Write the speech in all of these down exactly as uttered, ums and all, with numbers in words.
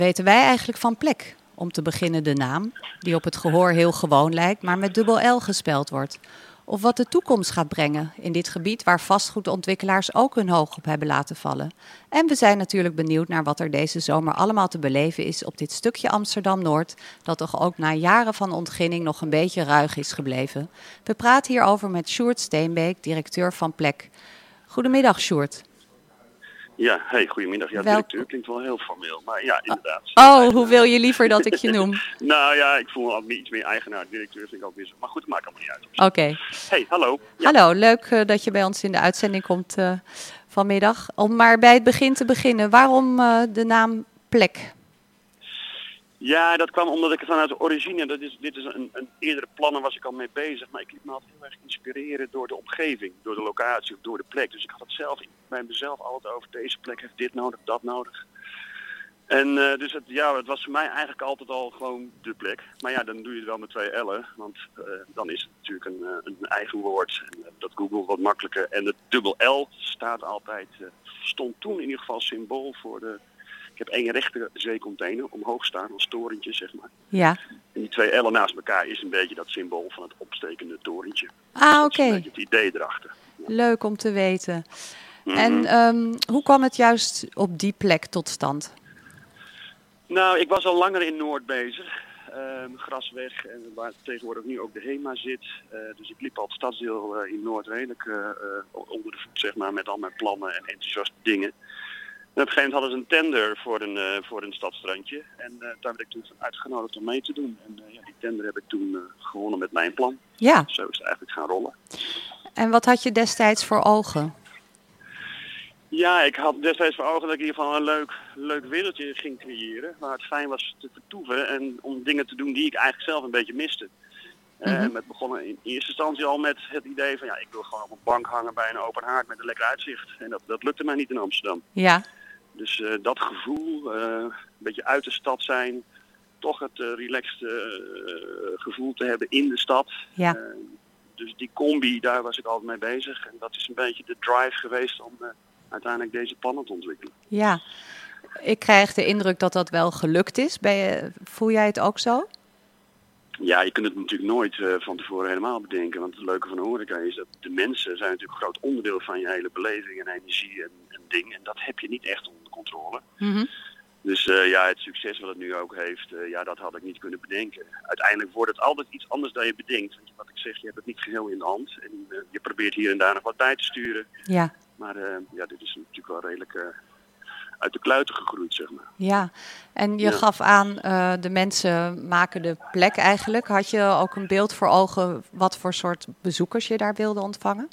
Weten wij eigenlijk van Plek? Om te beginnen de naam, die op het gehoor heel gewoon lijkt, maar met dubbel L gespeld wordt. Of wat de toekomst gaat brengen in dit gebied waar vastgoedontwikkelaars ook hun hoog op hebben laten vallen. En we zijn natuurlijk benieuwd naar wat er deze zomer allemaal te beleven is op dit stukje Amsterdam-Noord, dat toch ook na jaren van ontginning nog een beetje ruig is gebleven. We praten hierover met Sjoerd Steenbeek, directeur van Plek. Goedemiddag, Sjoerd. Ja, hey, goedemiddag. Ja, Welk... directeur klinkt wel heel formeel, maar ja, inderdaad. Oh, hoe wil je liever dat ik je noem? Nou ja, ik voel me altijd iets meer eigenaar. Directeur vind ik ook weer zo. Maar goed, het maakt allemaal niet uit. Oké. Okay. Hey, hallo. Ja. Hallo, leuk uh, dat je bij ons in de uitzending komt uh, vanmiddag. Om maar bij het begin te beginnen, waarom uh, de naam Plek? Ja, dat kwam omdat ik vanuit de origine, dat is, dit is een, een eerdere plannen was ik al mee bezig, maar ik liet me altijd heel erg inspireren door de omgeving, door de locatie of door de plek. Dus ik had het zelf bij mezelf altijd over deze plek heeft dit nodig, dat nodig. En uh, dus het, ja, het was voor mij eigenlijk altijd al gewoon de plek. Maar ja, dan doe je het wel met twee L'en, want uh, dan is het natuurlijk een, uh, een eigen woord. En uh, dat Google wat makkelijker. En het dubbel L staat altijd, uh, stond toen in ieder geval symbool voor de... Ik heb één rechte zeecontainer omhoog staan als torentje, zeg maar. Ja. En die twee L'en naast elkaar is een beetje dat symbool van het opstekende torentje. Ah, oké. Dus dat is een beetje het idee erachter. Ja. Leuk om te weten. Mm-hmm. En um, hoe kwam het juist op die plek tot stand? Nou, ik was al langer in Noord bezig. Um, Grasweg, en waar tegenwoordig nu ook de HEMA zit. Uh, dus ik liep al het stadsdeel uh, in Noord redelijk uh, uh, onder de voet, zeg maar, met al mijn plannen en enthousiaste dingen. En op een gegeven moment hadden ze een tender voor een, uh, voor een stadstrandje. En uh, daar werd ik toen uitgenodigd om mee te doen. En uh, ja, die tender heb ik toen uh, gewonnen met mijn plan. Ja. Zo is het eigenlijk gaan rollen. En wat had je destijds voor ogen? Ja, ik had destijds voor ogen dat ik in ieder geval een leuk, leuk wereldje ging creëren. Waar het fijn was te vertoeven en om dingen te doen die ik eigenlijk zelf een beetje miste. Mm-hmm. Uh, met begonnen in eerste instantie al met het idee van ja, ik wil gewoon op een bank hangen bij een open haard met een lekker uitzicht. En dat, dat lukte mij niet in Amsterdam. Ja. Dus uh, dat gevoel, uh, een beetje uit de stad zijn, toch het uh, relaxed uh, gevoel te hebben in de stad. Ja. Uh, dus die combi, daar was ik altijd mee bezig. En dat is een beetje de drive geweest om uh, uiteindelijk deze plannen te ontwikkelen. Ja, ik krijg de indruk dat dat wel gelukt is. Ben je, voel jij het ook zo? Ja, je kunt het natuurlijk nooit uh, van tevoren helemaal bedenken. Want het leuke van de horeca is dat de mensen zijn natuurlijk een groot onderdeel van je hele beleving en energie en, en ding. En dat heb je niet echt onder controle. Mm-hmm. Dus uh, ja, het succes wat het nu ook heeft, uh, ja, dat had ik niet kunnen bedenken. Uiteindelijk wordt het altijd iets anders dan je bedenkt. Want wat ik zeg, je hebt het niet geheel in de hand. En uh, je probeert hier en daar nog wat bij te sturen. Ja. Maar uh, ja, dit is natuurlijk wel redelijk uh, uit de kluiten gegroeid, zeg maar. Ja, en je ja. gaf aan, uh, de mensen maken de plek eigenlijk. Had je ook een beeld voor ogen wat voor soort bezoekers je daar wilde ontvangen?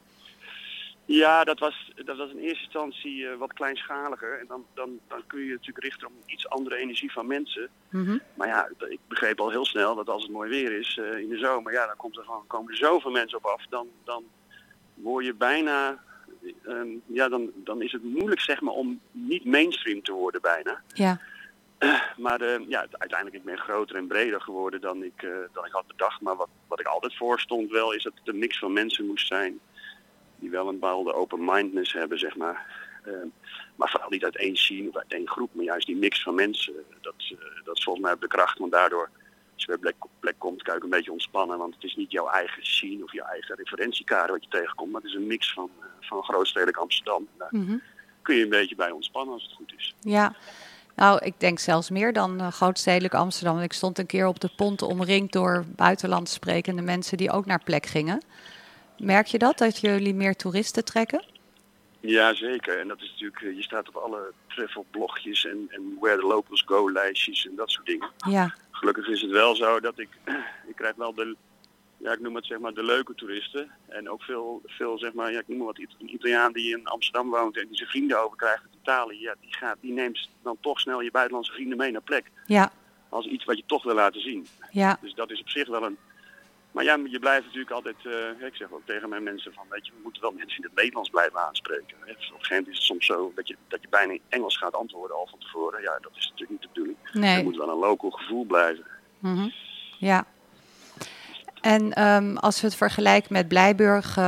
Ja, dat was, dat was in eerste instantie uh, wat kleinschaliger. En dan, dan, dan kun je je natuurlijk richten op iets andere energie van mensen. Mm-hmm. Maar ja, ik begreep al heel snel dat als het mooi weer is uh, in de zomer, ja, dan komt er gewoon, komen er zoveel mensen op af. Dan, dan word je bijna, um, ja, dan, dan is het moeilijk zeg maar om niet mainstream te worden bijna. Ja. Uh, maar uh, ja, uiteindelijk ik ben groter en breder geworden dan ik, uh, dan ik had bedacht. Maar wat, wat ik altijd voorstond wel is dat het een mix van mensen moest zijn die wel een bepaalde open-mindedness hebben, zeg maar. Uh, maar vooral niet uit één scene of uit één groep, maar juist die mix van mensen. Dat, uh, dat is volgens mij de kracht, want daardoor, als je bij plek, plek komt, kan je ook een beetje ontspannen. Want het is niet jouw eigen scene of je eigen referentiekader wat je tegenkomt, maar het is een mix van, uh, van grootstedelijk Amsterdam. Daar mm-hmm. kun je een beetje bij ontspannen als het goed is. Ja, nou, ik denk zelfs meer dan uh, grootstedelijk Amsterdam. Ik stond een keer op de pont omringd door buitenlands sprekende mensen die ook naar Plek gingen. Merk je dat, dat jullie meer toeristen trekken? Ja, zeker. En dat is natuurlijk, je staat op alle travelblogjes en, en where the locals go lijstjes en dat soort dingen. Ja. Gelukkig is het wel zo dat ik, ik krijg wel de, ja, ik noem het zeg maar de leuke toeristen. En ook veel, veel zeg maar, ja, ik noem maar wat, een Italiaan die in Amsterdam woont en die zijn vrienden overkrijgt uit Italië. Ja, die gaat, die neemt dan toch snel je buitenlandse vrienden mee naar Plek. Ja. Als iets wat je toch wil laten zien. Ja. Dus dat is op zich wel een... Maar ja, je blijft natuurlijk altijd, uh, ik zeg ook tegen mijn mensen van, weet je, we moeten wel mensen in het Nederlands blijven aanspreken. Hè. Dus op een gegeven moment is het soms zo dat je, dat je bijna in Engels gaat antwoorden al van tevoren. Ja, dat is natuurlijk niet de bedoeling. Nee. Er moet wel een local gevoel blijven. Mm-hmm. Ja. En um, als we het vergelijken met Blijburg, um,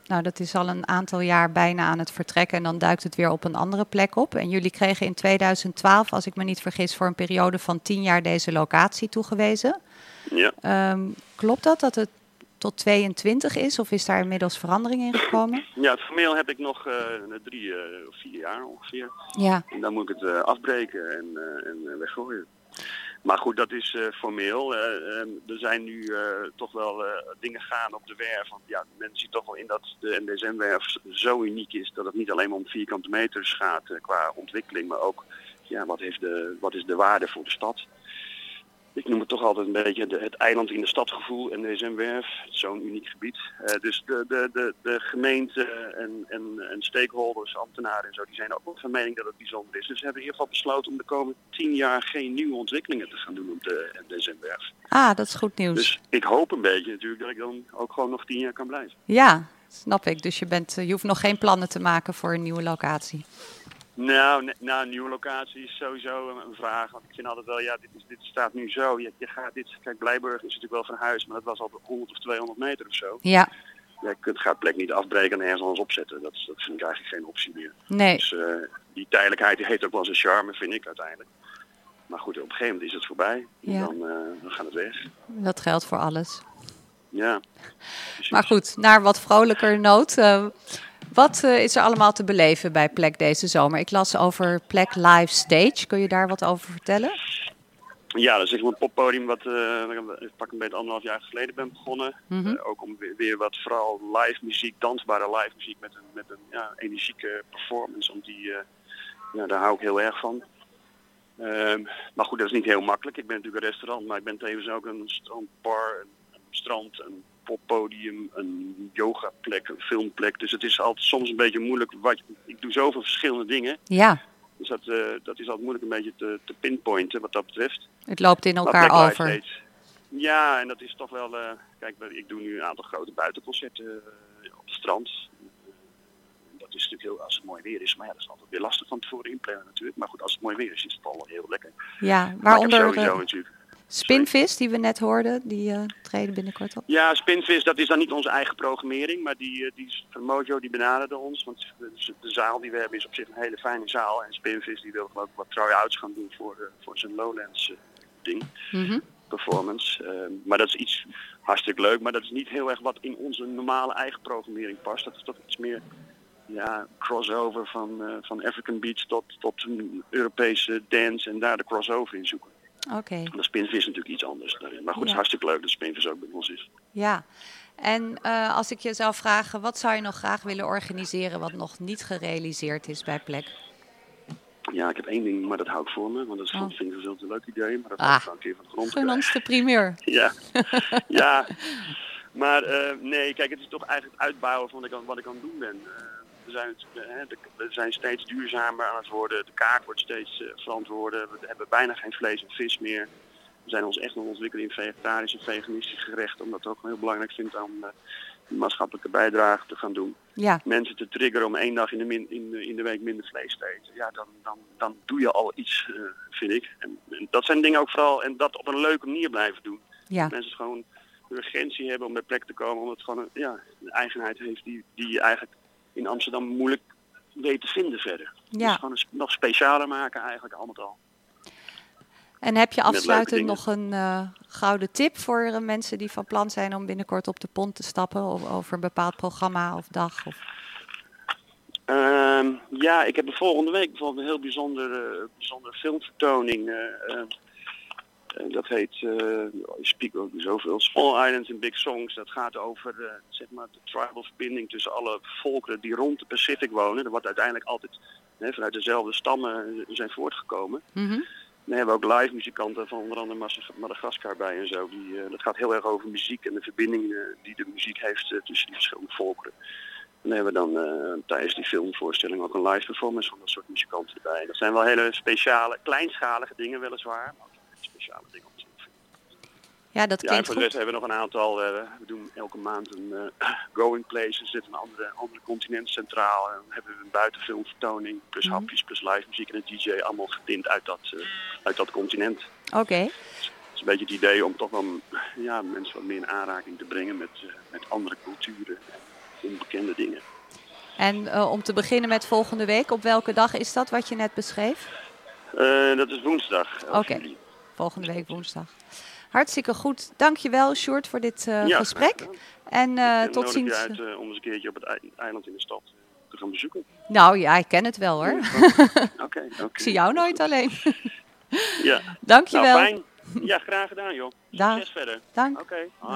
Nou, dat is al een aantal jaar bijna aan het vertrekken en dan duikt het weer op een andere plek op. En jullie kregen in tweeduizend twaalf, als ik me niet vergis, voor een periode van tien jaar deze locatie toegewezen. Ja. Um, klopt dat, dat het tot tweeëntwintig is of is daar inmiddels verandering in gekomen? Ja, het formeel heb ik nog uh, drie uh, of vier jaar ongeveer. Ja. En dan moet ik het uh, afbreken en, uh, en weggooien. Maar goed, dat is uh, formeel. Uh, um, er zijn nu uh, toch wel uh, dingen gaan op de werf. Want ja, men ziet toch wel in dat de N D S M-werf zo uniek is dat het niet alleen maar om vierkante meters gaat uh, qua ontwikkeling, maar ook ja, wat, heeft de, wat is de waarde voor de stad. Ik noem het toch altijd een beetje de, het eiland in de stadgevoel en N D S M-werf. Zo'n uniek gebied. Uh, dus de, de, de, de gemeente en, en, en stakeholders, ambtenaren en zo, die zijn ook wel van mening dat het bijzonder is. Dus we hebben in ieder geval besloten om de komende tien jaar geen nieuwe ontwikkelingen te gaan doen op de N D S M-werf. Ah, dat is goed nieuws. Dus ik hoop een beetje natuurlijk dat ik dan ook gewoon nog tien jaar kan blijven. Ja, snap ik. Dus je, bent, je hoeft nog geen plannen te maken voor een nieuwe locatie. Nou, ne- nou, een nieuwe locatie is sowieso een, een vraag. Want ik vind altijd wel, ja, dit, is, dit staat nu zo. Je, je gaat dit, kijk, Blijburg is natuurlijk wel van huis, maar dat was al honderd of tweehonderd meter of zo. Ja. Ja, je kunt gaat plek niet afbreken en ergens anders opzetten. Dat, dat vind ik eigenlijk geen optie meer. Nee. Dus uh, die tijdelijkheid die heeft ook wel zijn charme, vind ik uiteindelijk. Maar goed, op een gegeven moment is het voorbij. Ja. Dan, uh, dan gaat het weg. Dat geldt voor alles. Ja. Precies. Maar goed, naar wat vrolijker noot. Uh, wat uh, is er allemaal te beleven bij Plek deze zomer? Ik las over Plek Live Stage. Kun je daar wat over vertellen? Ja, dat is echt een poppodium wat uh, ik pak een beetje anderhalf jaar geleden ben begonnen. Mm-hmm. Uh, ook om weer, weer wat vooral live muziek, dansbare live muziek met een, met een ja, energieke performance. Want die, uh, ja, daar hou ik heel erg van. Um, maar goed, dat is niet heel makkelijk. Ik ben natuurlijk een restaurant, maar ik ben tevens ook een strandbar, een, een strand, een poppodium, een yogaplek, een filmplek. Dus het is altijd soms een beetje moeilijk. Wat, ik doe zoveel verschillende dingen. Ja. Dus dat, uh, dat is altijd moeilijk een beetje te, te pinpointen wat dat betreft. Het loopt in elkaar maar over. Steeds, ja, en dat is toch wel... Uh, kijk, ik doe nu een aantal grote buitenconcerten uh, op het strand. Uh, dat is natuurlijk heel... Als het mooi weer is, maar ja, dat is altijd weer lastig van tevoren inplannen natuurlijk. Maar goed, als het mooi weer is, is het al heel lekker. Ja, waaronder sowieso, natuurlijk. Spinvis, die we net hoorden, die uh, treden binnenkort op. Ja, Spinvis, dat is dan niet onze eigen programmering, maar die, die van Mojo, die benaderde ons. Want de, de zaal die we hebben is op zich een hele fijne zaal. En Spinvis die wil ook wat try-outs gaan doen voor, uh, voor zijn Lowlands uh, ding, mm-hmm. performance. Uh, maar dat is iets hartstikke leuk, maar dat is niet heel erg wat in onze normale eigen programmering past. Dat is toch iets meer ja, crossover van, uh, van African Beats tot, tot een Europese dance en daar de crossover in zoeken. Oké. Okay. De Spinvis is natuurlijk iets anders daarin. Maar goed, ja. Het is hartstikke leuk dat Spinvis ook bij ons is. Ja, en uh, als ik je zou vragen, wat zou je nog graag willen organiseren wat nog niet gerealiseerd is bij Plek? Ja, ik heb één ding, maar dat hou ik voor me. Want dat is, oh. vind ik een leuk idee. Maar dat ah, ga ik een keer van de grond gun ons de primeur. Ja, ja. Maar uh, nee, kijk, het is toch eigenlijk het uitbouwen van wat ik aan, wat ik aan het doen ben. Uh, We zijn, we zijn steeds duurzamer aan het worden, de kaart wordt steeds uh, verantwoorder, we hebben bijna geen vlees en vis meer. We zijn ons echt nog ontwikkelen in vegetarisch en veganistisch gerecht, omdat ik het ook heel belangrijk vind om uh, een maatschappelijke bijdrage te gaan doen. Ja. Mensen te triggeren om één dag in de, min, in, de, in de week minder vlees te eten. Ja, dan, dan, dan doe je al iets, uh, vind ik. En, en dat zijn dingen ook vooral, en dat op een leuke manier blijven doen. Ja. Mensen het gewoon de urgentie hebben om bij plek te komen, omdat het gewoon een, ja, een eigenheid heeft die, die je eigenlijk in Amsterdam moeilijk weet te vinden verder. Ja. Dus gewoon een, nog specialer maken eigenlijk al met al. En heb je afsluitend nog een uh, gouden tip voor uh, mensen die van plan zijn om binnenkort op de pont te stappen of over een bepaald programma of dag? Of... Uh, ja, ik heb de volgende week bijvoorbeeld een heel bijzondere, uh, bijzondere filmvertoning. Uh, uh, Uh, dat heet, uh, je spreekt ook zoveel, Small Islands and Big Songs. Dat gaat over uh, zeg maar de tribal verbinding tussen alle volkeren die rond de Pacific wonen. Wat uiteindelijk altijd hè, vanuit dezelfde stammen zijn voortgekomen. Mm-hmm. Dan hebben we ook live muzikanten van onder andere Madagaskar bij en zo. Die, uh, dat gaat heel erg over muziek en de verbinding uh, die de muziek heeft uh, tussen die verschillende volkeren. En dan hebben we dan uh, tijdens die filmvoorstelling ook een live performance van dat soort muzikanten erbij. Dat zijn wel hele speciale, kleinschalige dingen weliswaar. Speciale dingen om te doen. Ja, dat klinkt ja, en voor de goed. rest hebben we nog een aantal, uh, we doen elke maand een uh, going place, er zit een andere, andere continent centraal. En dan hebben we een buitenfilmvertoning, plus mm-hmm. hapjes, plus live muziek en een D J, allemaal getint uit dat, uh, uit dat continent. Oké. Okay. Dus het is een beetje het idee om toch wel ja, mensen wat meer in aanraking te brengen met, uh, met andere culturen. onbekende dingen. En uh, om te beginnen met volgende week, op welke dag is dat wat je net beschreef? Uh, dat is woensdag. Oké, okay. Volgende week woensdag. Hartstikke goed. Dankjewel, Sjoerd, voor dit uh, ja, gesprek. En uh, tot ziens. Ik nodig je uit uh, om eens een keertje op het eiland in de stad te gaan bezoeken. Nou ja, ik ken het wel hoor. Oké, okay, okay. Ik zie jou nooit alleen. Ja. Dankjewel. Nou, fijn. Ja, graag gedaan joh. Dag. Succes verder. Dank. Oké. Okay.